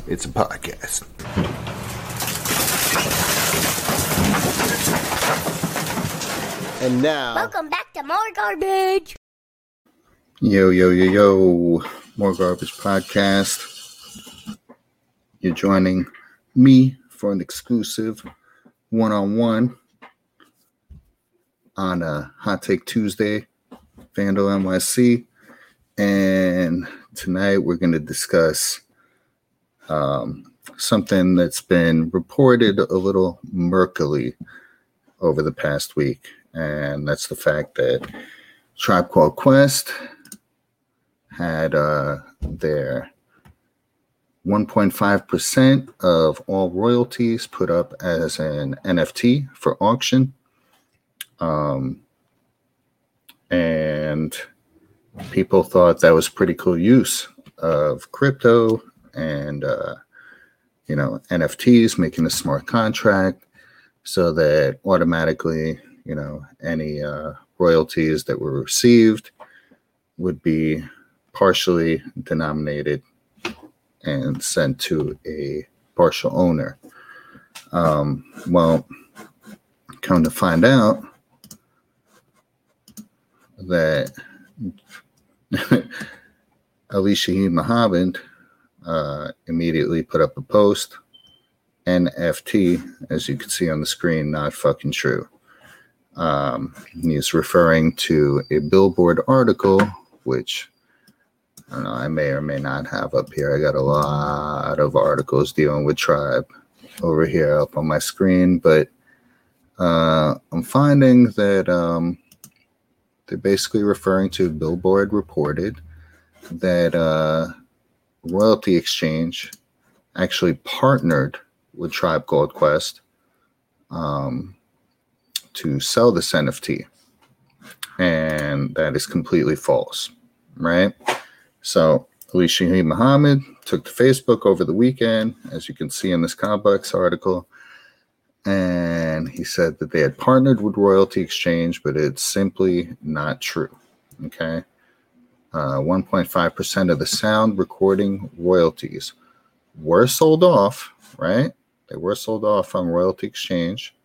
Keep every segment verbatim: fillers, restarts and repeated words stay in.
It's a podcast. And now... Welcome back to More Garbage. Yo, yo, yo, yo. More Garbage Podcast. You're joining me for an exclusive one-on-one on a Hot Take Tuesday, Vandal N Y C. And tonight we're going to discuss um, something that's been reported a little murkily over the past week. And that's the fact that Tribe Called Quest had uh, their one point five percent of all royalties put up as an N F T for auction. Um, and people thought that was pretty cool use of crypto and, uh, you know, N F Ts, making a smart contract so that automatically, you know, any uh, royalties that were received would be partially denominated and sent to a partial owner. Um, well, come to find out that Ali Shaheed Muhammad uh, immediately put up a post, N F T, as you can see on the screen, not fucking true. Um, he's referring to a Billboard article, which I don't know, I may or may not have up here. I got a lot of articles dealing with Tribe over here up on my screen, but uh, I'm finding that um, they're basically referring to Billboard reported that uh, Royalty Exchange actually partnered with Tribe Called Quest um, to sell this N F T. And that is completely false, right? So Ali Shaheed Muhammad took to Facebook over the weekend, as you can see in this Combucks article, and he said that they had partnered with Royalty Exchange, but it's simply not true, okay? Uh, one point five percent of the sound recording royalties were sold off, right? They were sold off on Royalty Exchange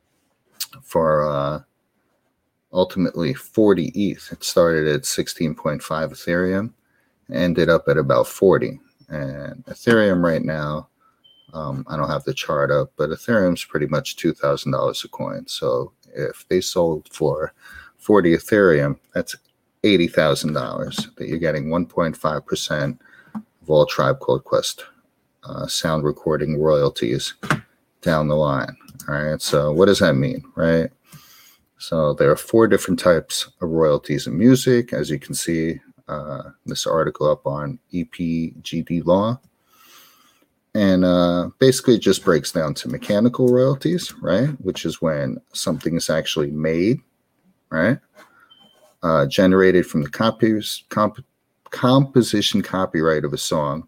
for uh, ultimately forty E T H. It started at sixteen point five Ethereum, ended up at about forty. And Ethereum right now, um, I don't have the chart up, but Ethereum's pretty much two thousand dollars a coin. So if they sold for forty Ethereum, that's eighty thousand dollars that you're getting one point five percent of all Tribe Called Quest uh, sound recording royalties down the line. All right. So what does that mean, right? So there are four different types of royalties in music, as you can see uh, this article up on E P G D Law. And uh, basically it just breaks down to mechanical royalties, right? Which is when something is actually made, right? Uh, generated from the copies, comp- composition copyright of a song,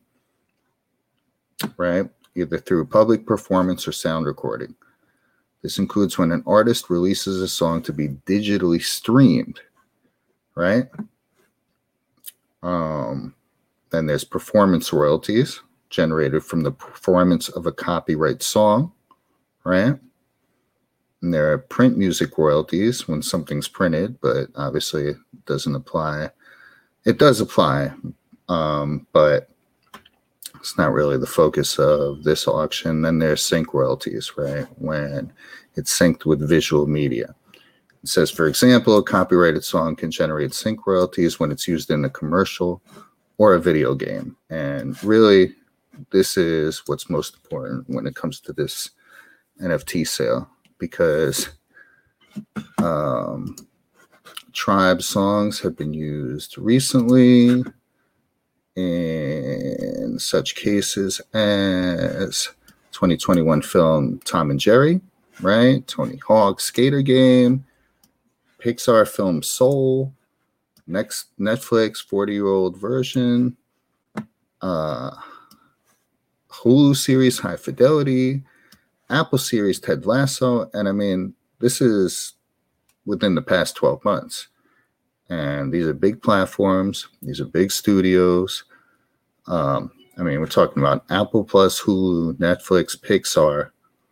right? Either through public performance or sound recording. This includes when an artist releases a song to be digitally streamed, right? Um, then there's performance royalties generated from the performance of a copyright song, right? And there are print music royalties when something's printed, but obviously it doesn't apply. It does apply, um, but it's not really the focus of this auction. Then there's sync royalties, right? When it's synced with visual media. It says, for example, a copyrighted song can generate sync royalties when it's used in a commercial or a video game. And really, this is what's most important when it comes to this N F T sale, because um, Tribe songs have been used recently in such cases as twenty twenty-one film Tom and Jerry, right? Tony Hawk's Skater Game, Pixar film Soul, next Netflix forty-year-old version, uh, Hulu series High Fidelity, Apple series Ted Lasso, and I mean, this is within the past twelve months. And these are big platforms. These are big studios. Um, I mean, we're talking about Apple Plus, Hulu, Netflix, Pixar,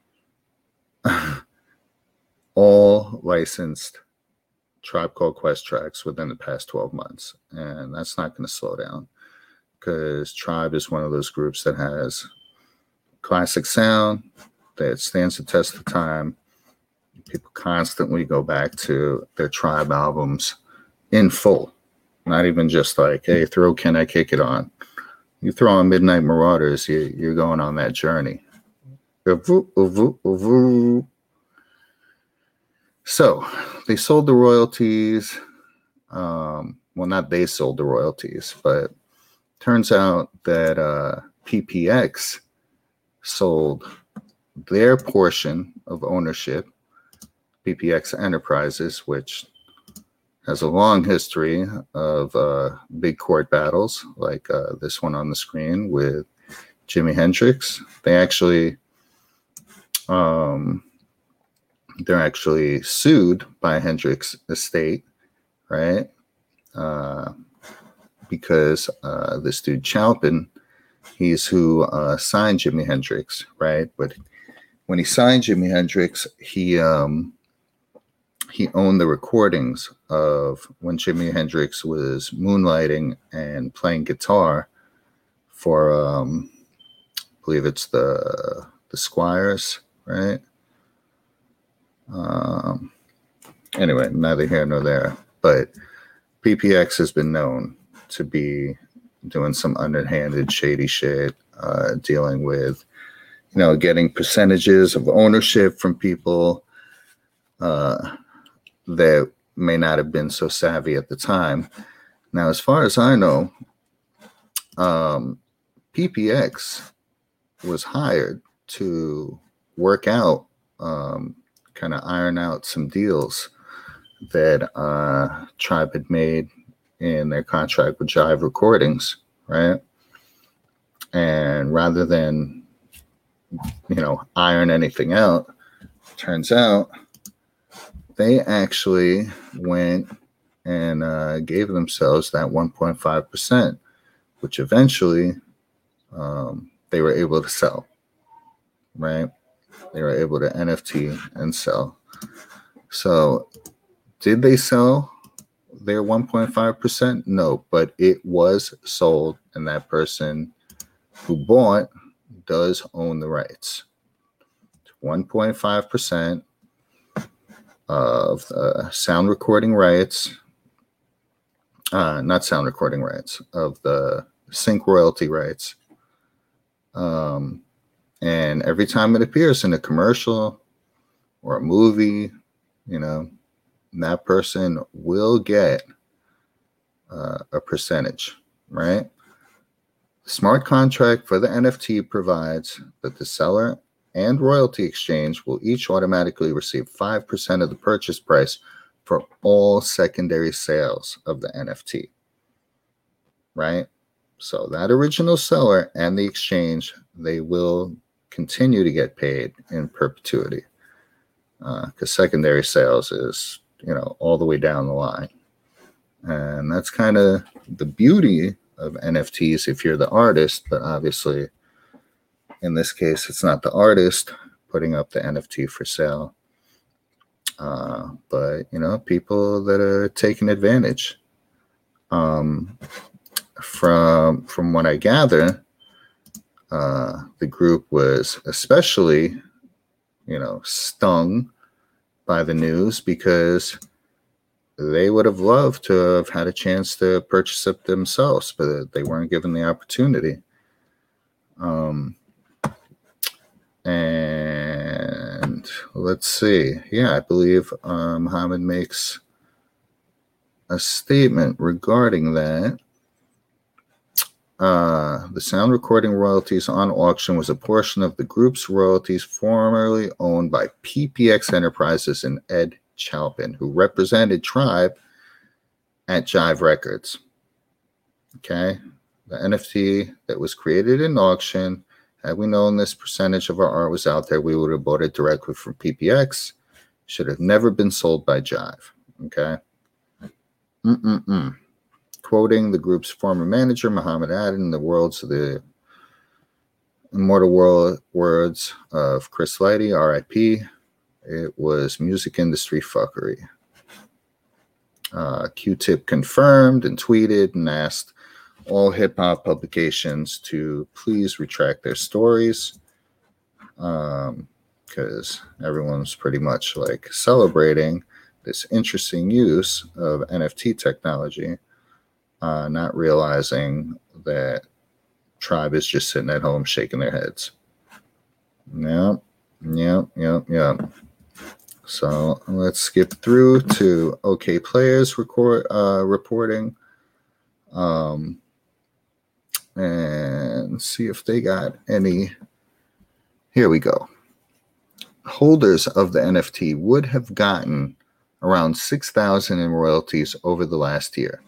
all licensed Tribe Called Quest tracks within the past twelve months. And that's not going to slow down because Tribe is one of those groups that has classic sound that stands the test of time. People constantly go back to their Tribe albums in full, not even just like, hey, throw Can I Kick It On? You throw on Midnight Marauders, you, you're going on that journey. So they sold the royalties. Um, well, not they sold the royalties, but turns out that uh, P P X sold their portion of ownership, P P X Enterprises, which has a long history of uh, big court battles like uh, this one on the screen with Jimi Hendrix. They actually, um, they're actually sued by Hendrix estate, right? Uh, because uh, this dude Chalpin, he's who uh, signed Jimi Hendrix, right? But when he signed Jimi Hendrix, he um, he owned the recordings of when Jimi Hendrix was moonlighting and playing guitar for, um, I believe it's the the Squires, right? Um, anyway, neither here nor there. But P P X has been known to be doing some underhanded, shady shit, uh, dealing with, you know, getting percentages of ownership from people uh, that may not have been so savvy at the time. Now, as far as I know, um, P P X was hired to work out, um, kind of iron out some deals that uh, Tribe had made in their contract with Jive Recordings, right? And rather than, you know, iron anything out, turns out they actually went and uh, gave themselves that one point five percent, which eventually um, they were able to sell, right? They were able to N F T and sell. So did they sell their one point five percent? No, but it was sold, and that person who bought does own the rights. one point five percent of the sound recording rights, uh, not sound recording rights, of the sync royalty rights. Um, and every time it appears in a commercial or a movie, you know, that person will get uh, a percentage, right? The smart contract for the N F T provides that the seller and royalty exchange will each automatically receive five percent of the purchase price for all secondary sales of the N F T, right? So that original seller and the exchange, they will continue to get paid in perpetuity, because uh, secondary sales is, you know, all the way down the line. And that's kind of the beauty of N F Ts if you're the artist, but obviously in this case, it's not the artist putting up the N F T for sale, uh, but, you know, people that are taking advantage. Um, from from what I gather, uh, the group was especially, you know, stung by the news because they would have loved to have had a chance to purchase it themselves, but they weren't given the opportunity. Um, and let's see. Yeah, I believe uh, Muhammad makes a statement regarding that. Uh, the sound recording royalties on auction was a portion of the group's royalties formerly owned by P P X Enterprises and Ed Chalpin, who represented Tribe at Jive Records. Okay, the N F T that was created in auction, had we known this percentage of our art was out there, we would have bought it directly from P P X. Should have never been sold by Jive. Okay. Mm-mm-mm. Quoting the group's former manager, Muhammad Adan, the worlds of the immortal world, words of Chris Lighty, R I P, it was music industry fuckery. Uh, Q-Tip confirmed and tweeted and asked all hip-hop publications to please retract their stories, um, because everyone's pretty much like celebrating this interesting use of N F T technology, uh, not realizing that Tribe is just sitting at home shaking their heads. Yep, yep, yep, yep. So let's skip through to OK Players record, uh, reporting, um, and see if they got any. Here we go. Holders of the N F T would have gotten around six thousand dollars in royalties over the last year.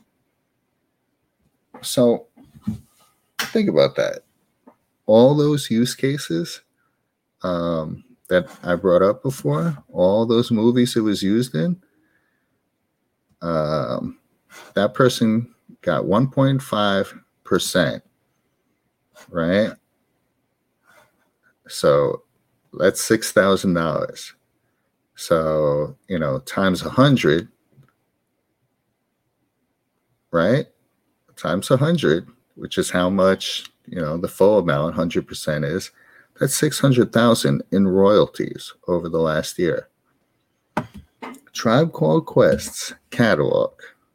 So think about that. All those use cases um, that I brought up before, all those movies it was used in, um, that person got one point five percent, right? So that's six thousand dollars. So, you know, times one hundred, right? Times one hundred, which is how much, you know, the full amount, one hundred percent is. That's six hundred thousand dollars in royalties over the last year. Tribe Called Quest's catalog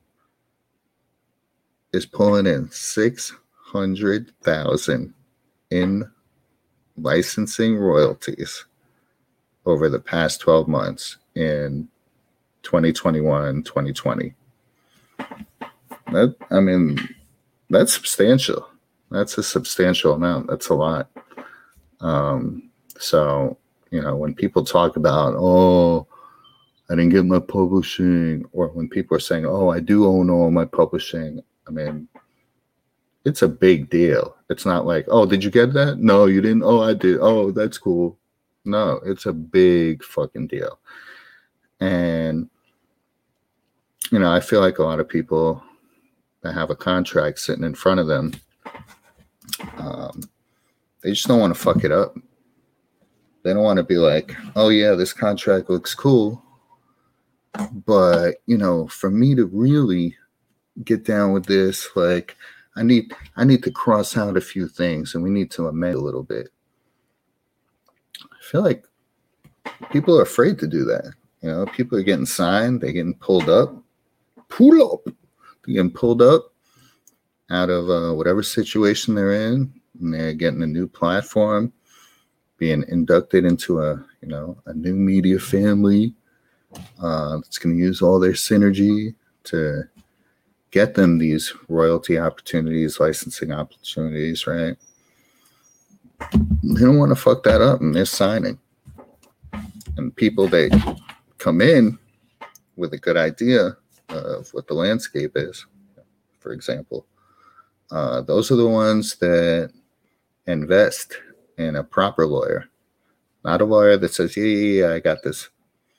is pulling in six hundred thousand dollars in licensing royalties over the past twelve months in twenty twenty-one, twenty twenty. That, I mean, that's substantial. That's a substantial amount. That's a lot. Um, so, you know, when people talk about, oh, I didn't get my publishing, or when people are saying, oh, I do own all my publishing, I mean, it's a big deal. It's not like, oh, did you get that? No, you didn't. Oh, I did. Oh, that's cool. No, it's a big fucking deal. And, you know, I feel like a lot of people that have a contract sitting in front of them, um, they just don't want to fuck it up. They don't want to be like, oh, yeah, this contract looks cool. But, you know, for me to really get down with this, like, I need I need to cross out a few things, and we need to amend a little bit. I feel like people are afraid to do that. You know, people are getting signed, they're getting pulled up, pull up, they're getting pulled up out of uh, whatever situation they're in, and they're getting a new platform, being inducted into a, you know, a new media family uh, that's going to use all their synergy to get them these royalty opportunities, licensing opportunities, right? They don't want to fuck that up, and they're signing. And people that come in with a good idea of what the landscape is, for example, uh, those are the ones that invest in a proper lawyer, not a lawyer that says, yeah, yeah, yeah, I got this.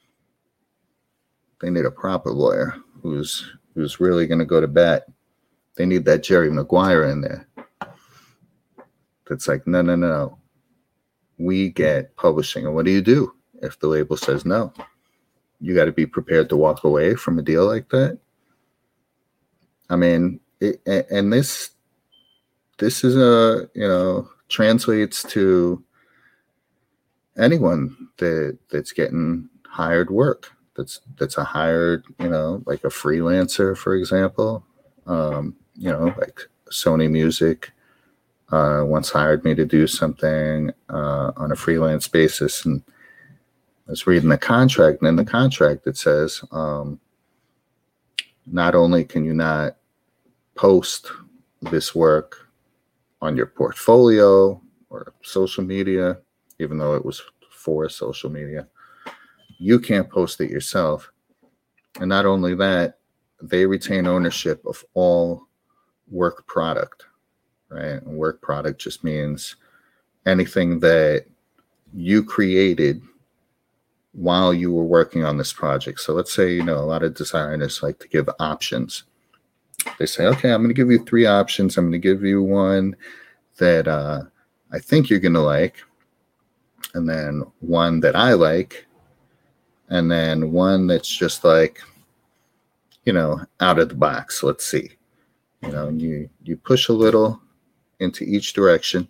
They need a proper lawyer who's who's really going to go to bat. They need that Jerry Maguire in there. That's like, no, no, no. We get publishing. And what do you do if the label says no? You got to be prepared to walk away from a deal like that. I mean, it, and this, this is a, you know, translates to anyone that that's getting hired work. That's that's a hired, you know, like a freelancer, for example. Um, you know, like Sony Music uh, once hired me to do something uh, on a freelance basis, and I was reading the contract, and in the contract it says, um, not only can you not post this work on your portfolio or social media, even though it was for social media, you can't post it yourself. And not only that, they retain ownership of all work product, right? And work product just means anything that you created while you were working on this project. So let's say, you know, a lot of designers like to give options. They say, okay, I'm going to give you three options. I'm going to give you one that uh, I think you're going to like, and then one that I like, and then one that's just like, you know, out of the box. Let's see. You know, you, you push a little into each direction,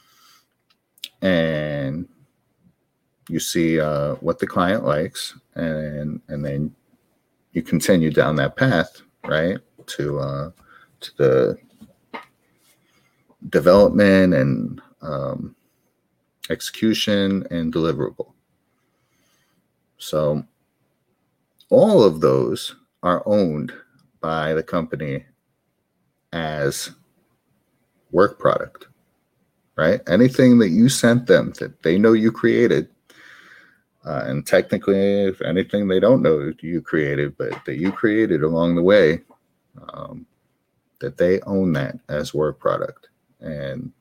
and you see uh, what the client likes, and and then you continue down that path, right, to uh, to the development and um, execution and deliverable. So all of those are owned by the company as work product, right? Anything that you sent them that they know you created, uh, and technically, if anything they don't know you created, but that you created along the way, um, that they own that as work product. And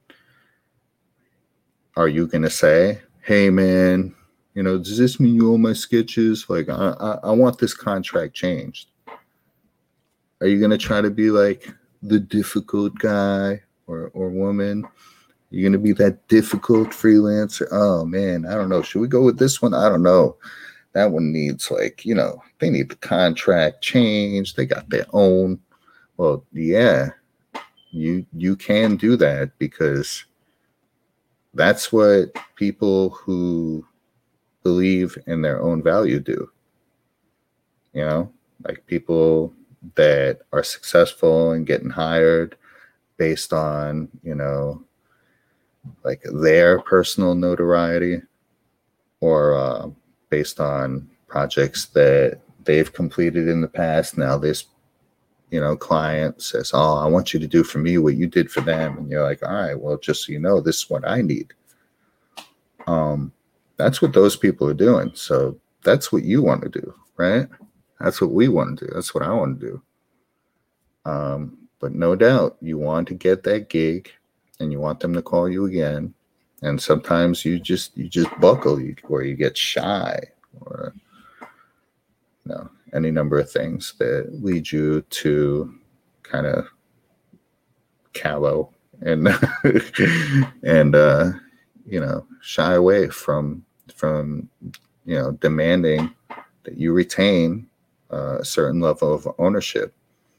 are you going to say, hey, man, you know, does this mean you own my sketches? Like, I, I, I want this contract changed. Are you going to try to be like the difficult guy or, or woman? You're going to be that difficult freelancer? Oh, man, I don't know. Should we go with this one? I don't know. That one needs, like, you know, they need the contract changed. They got their own. Well, yeah, you you can do that, because that's what people who believe in their own value do. You know, like people that are successful and getting hired based on, you know, like their personal notoriety, or uh, based on projects that they've completed in the past. Now this, you know, client says, oh, I want you to do for me what you did for them. And you're like, all right, well, just so you know, this is what I need. Um, that's what those people are doing. So that's what you want to do, right? That's what we want to do. That's what I want to do. Um, but no doubt you want to get that gig, and you want them to call you again. And sometimes you just you just buckle, you, or you get shy, or you know, any number of things that lead you to kind of callow and and uh, you know, shy away from from you know, demanding that you retain uh, a certain level of ownership.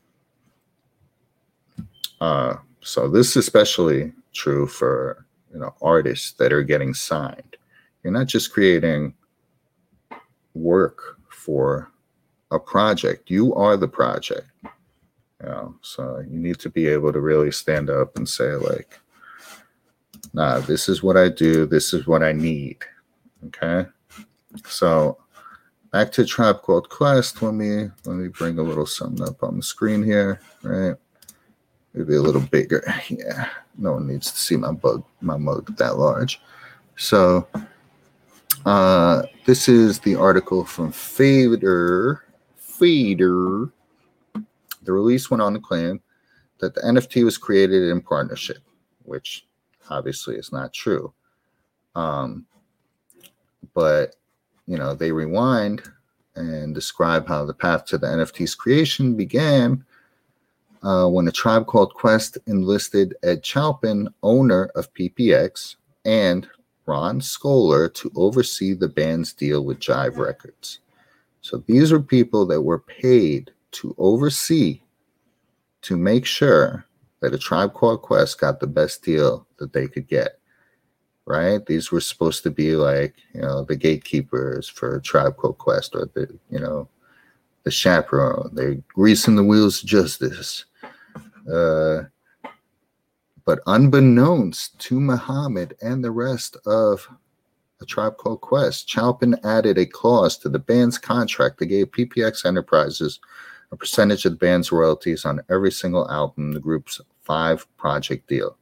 Uh, so this is especially true for, you know, artists that are getting signed. You're not just creating work for a project. You are the project. You know, so you need to be able to really stand up and say, like, nah, this is what I do. This is what I need. Okay. So back to Tribe Called Quest. Let me let me bring a little something up on the screen here, right? Maybe a little bigger. Yeah, no one needs to see my bug, my mug that large. So uh, this is the article from Fader. Fader. The release went on to claim that the N F T was created in partnership, which obviously is not true. Um, but, you know, they rewind and describe how the path to the N F T's creation began Uh, when a Tribe Called Quest enlisted Ed Chalpin, owner of P P X, and Ron Skoler to oversee the band's deal with Jive Records. So these are people that were paid to oversee, to make sure that a Tribe Called Quest got the best deal that they could get, right? These were supposed to be like, you know, the gatekeepers for a Tribe Called Quest, or the, you know, the chaperone. They're greasing the wheels of justice. Uh, but unbeknownst to Muhammad and the rest of A Tribe Called Quest, Chalpin added a clause to the band's contract that gave P P X Enterprises a percentage of the band's royalties on every single album in the group's five project deal.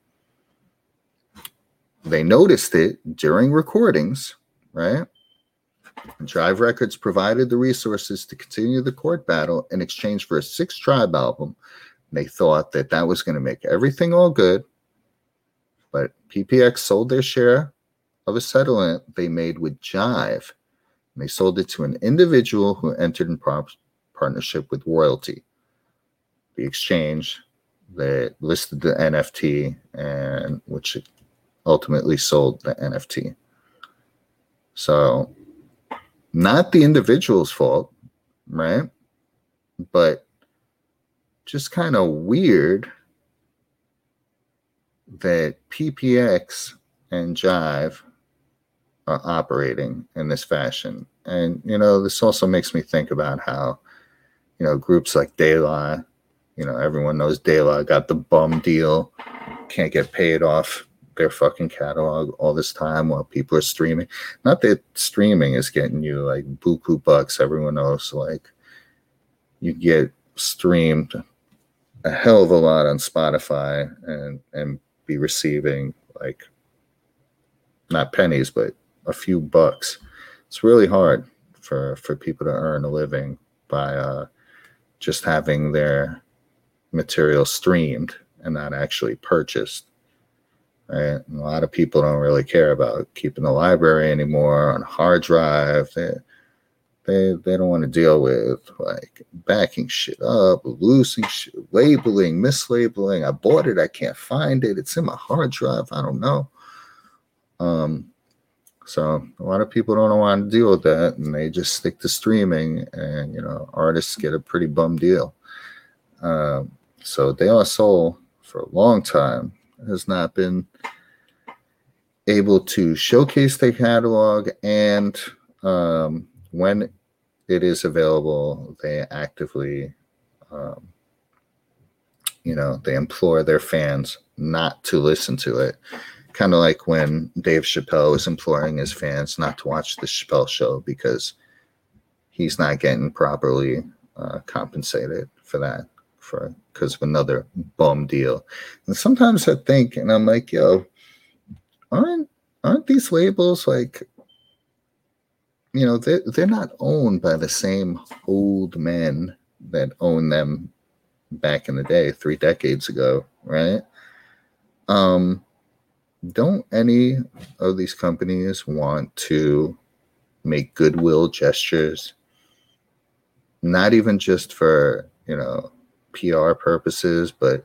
They noticed it during recordings, right? Jive Records provided the resources to continue the court battle in exchange for a six Tribe album. They thought that that was going to make everything all good, but P P X sold their share of a settlement they made with Jive, and they sold it to an individual who entered in par- partnership with Royalty. The exchange that listed the N F T, and which ultimately sold the N F T. So, not the individual's fault, right? But just kind of weird that P P X and Jive are operating in this fashion. And, you know, this also makes me think about how, you know, groups like De La, you know, everyone knows De La got the bum deal, can't get paid off their fucking catalog all this time while people are streaming. Not that streaming is getting you like buku bucks. Everyone knows like you get streamed a hell of a lot on Spotify and and be receiving like not pennies but a few bucks. It's really hard for for people to earn a living by uh, just having their material streamed and not actually purchased. Right? And a lot of people don't really care about keeping the library anymore on a hard drive. They, they, they don't want to deal with like backing shit up, losing shit, labeling, mislabeling. I bought it, I can't find it. It's in my hard drive. I don't know. Um, so a lot of people don't want to deal with that, and they just stick to streaming. And you know, artists get a pretty bum deal. Um, so De La Soul for a long time has not been able to showcase their catalog, and um, when it is available, they actively, um, you know, they implore their fans not to listen to it. Kind of like when Dave Chappelle was imploring his fans not to watch the Chappelle Show because he's not getting properly uh, compensated for that, for because of another bum deal. And sometimes I think, and I'm like, yo, aren't aren't these labels like, you know, they're, they're not owned by the same old men that owned them back in the day, three decades ago, right? Um, don't any of these companies want to make goodwill gestures, not even just for, you know, P R purposes, but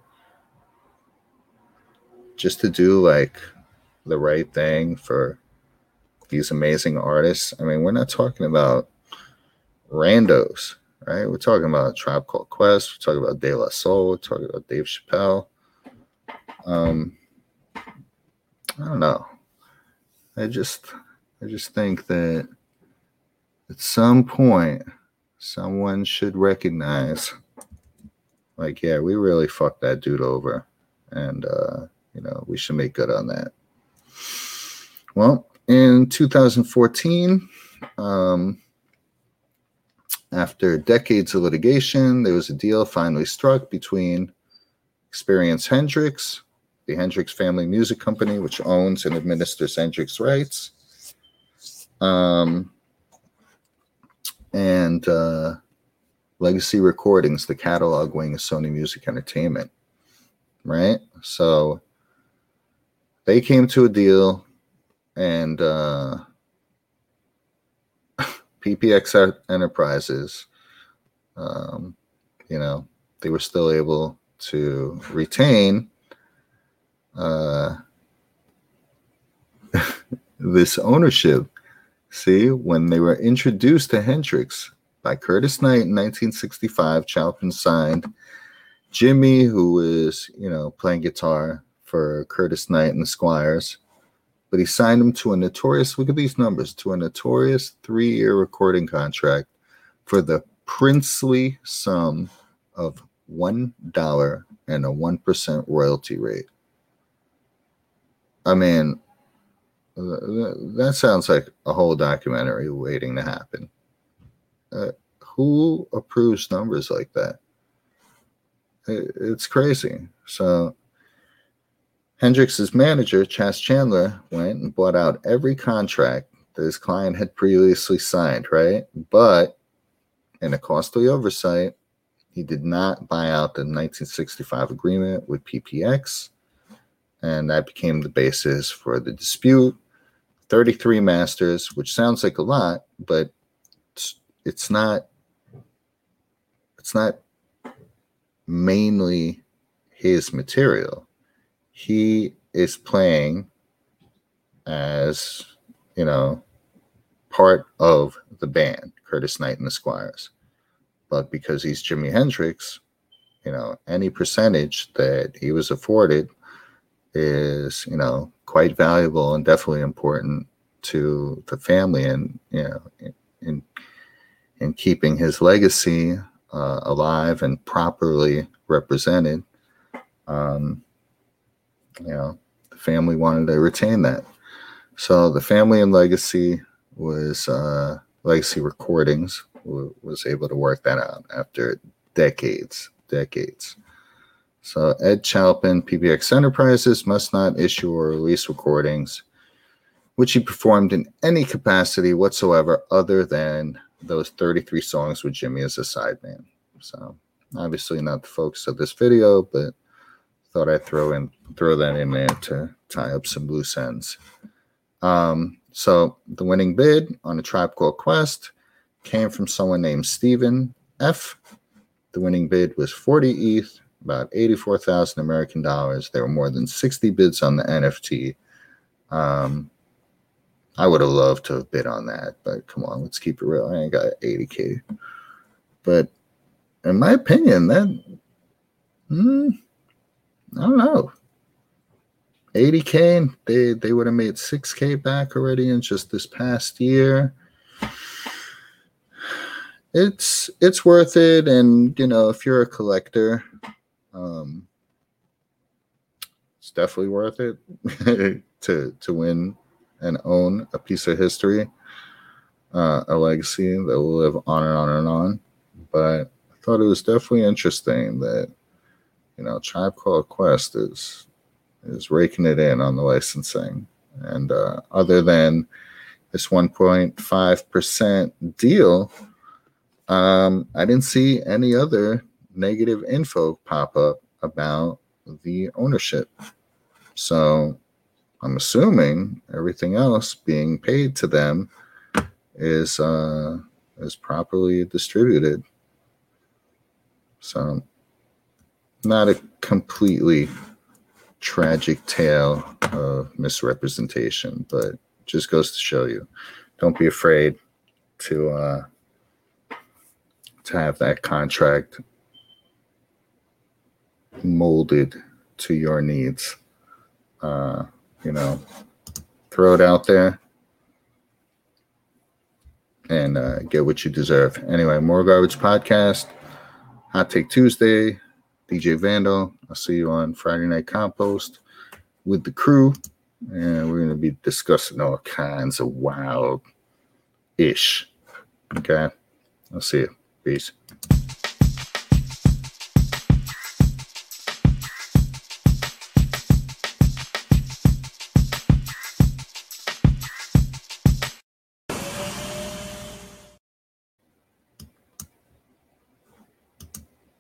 just to do like the right thing for these amazing artists? I mean, we're not talking about randos, right? We're talking about Tribe Called Quest. We're talking about De La Soul. We're talking about Dave Chappelle. Um, I don't know. I just, I just think that at some point, someone should recognize, like, yeah, we really fucked that dude over, and uh, you know, we should make good on that. Well, in two thousand fourteen, um, after decades of litigation, there was a deal finally struck between Experience Hendrix, the Hendrix Family Music Company, which owns and administers Hendrix rights, um, and uh, Legacy Recordings, the catalog wing of Sony Music Entertainment, right? So they came to a deal, and uh, P P X Enterprises, um, you know, they were still able to retain uh, this ownership. See, when they were introduced to Hendrix by Curtis Knight in nineteen sixty-five, Chalpin signed Jimmy, who was, you know, playing guitar for Curtis Knight and the Squires. But he signed him to a notorious, look at these numbers, to a notorious three-year recording contract for the princely sum of one dollar and a one percent royalty rate. I mean, that sounds like a whole documentary waiting to happen. Uh, who approves numbers like that? It's crazy. So Hendrix's manager, Chas Chandler, went and bought out every contract that his client had previously signed, right? But in a costly oversight, he did not buy out the nineteen sixty-five agreement with P P X, and that became the basis for the dispute. thirty-three masters, which sounds like a lot, but it's, it's not. It's not mainly his material. He is playing as, you know, part of the band, Curtis Knight and the Squires. But because he's Jimi Hendrix, you know, any percentage that he was afforded is, you know, quite valuable and definitely important to the family, and, you know, in in keeping his legacy uh, alive and properly represented. Um, you know, the family wanted to retain that. So the family and legacy was uh, Legacy Recordings w- was able to work that out after decades, decades. So Ed Chalpin, P B X Enterprises, must not issue or release recordings which he performed in any capacity whatsoever other than those thirty-three songs with Jimmy as a sideman. So obviously not the focus of this video, but thought I'd throw in throw that in there to tie up some loose ends. Um, so the winning bid on A Tribe Called Quest came from someone named Stephen F. The winning bid was forty E T H, about eighty-four thousand American dollars. There were more than sixty bids on the N F T. Um, I would have loved to have bid on that, but come on, let's keep it real. I ain't got eighty K. But in my opinion, that, hmm, I don't know. eighty K, they, they would have made six K back already in just this past year. It's it's worth it, and, you know, if you're a collector, um, it's definitely worth it to to win and own a piece of history, uh, a legacy that will live on and on and on. But I thought it was definitely interesting that, you know, Tribe Called Quest is is raking it in on the licensing. And uh, other than this one point five percent deal, um, I didn't see any other negative info pop up about the ownership. So I'm assuming everything else being paid to them is uh, is properly distributed. So not a completely tragic tale of misrepresentation, but just goes to show you, don't be afraid to uh, to have that contract molded to your needs. Uh, you know, throw it out there and uh, get what you deserve. Anyway, More Garbage Podcast, Hot Take Tuesday, D J Vandal. I'll see you on Friday Night Compost with the crew, and we're going to be discussing all kinds of wild ish. Okay, I'll see you. Peace.